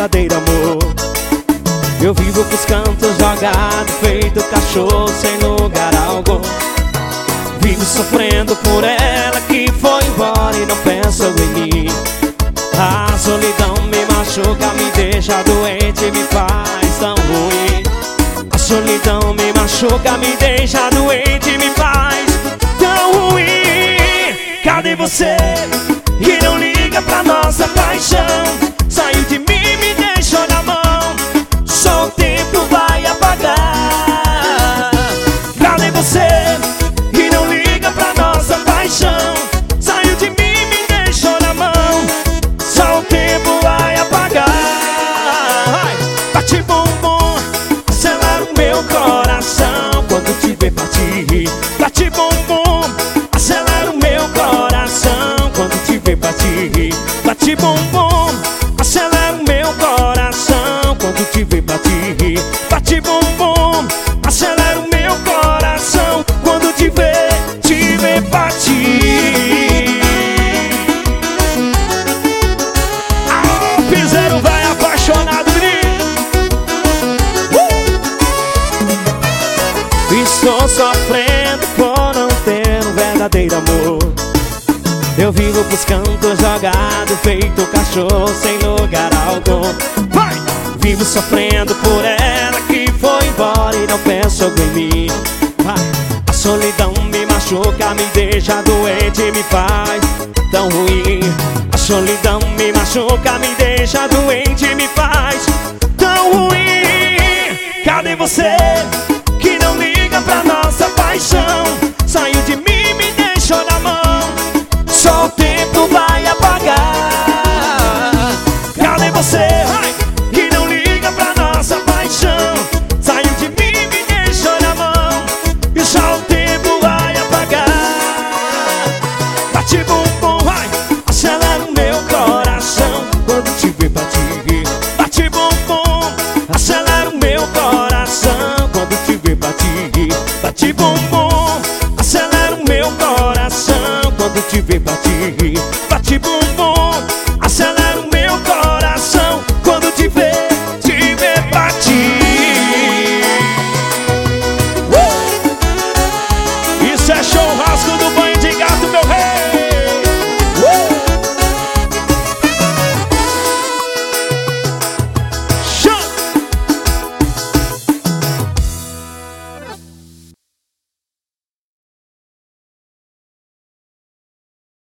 verdadeiro amor. Eu vivo pros cantos jogado, feito cachorro sem lugar algum. Vivo sofrendo por ela que foi embora e não pensou em mim. A solidão me machuca, me deixa doente, me faz tão ruim. A solidão me machuca, me deixa doente, me faz tão ruim. Cadê você que não liga pra nossa paixão? Saiu de mim, me deixou na mão, só o tempo vai apagar. Cadê você que não liga pra nossa paixão? Saiu de mim, me deixou na mão, só o tempo vai apagar. Bate bumbum, acelera o meu coração quando te ver partir. Bate bumbum, acelera o meu coração quando te ver partir. Bate bumbum, acelera o meu coração quando te ver partir. Bate bumbum, acelera o meu coração quando te ver partir. Ah, o piseiro vai apaixonado, Estou sofrendo por não ter um verdadeiro amor. Eu vivo pros cantos jogado, feito cachorro sem lugar algum. Vai! Vivo sofrendo por ela que foi embora e não pensou em mim. Vai! A solidão me machuca, me deixa doente, me faz tão ruim. A solidão me machuca, me deixa doente, me faz tão ruim. Cadê você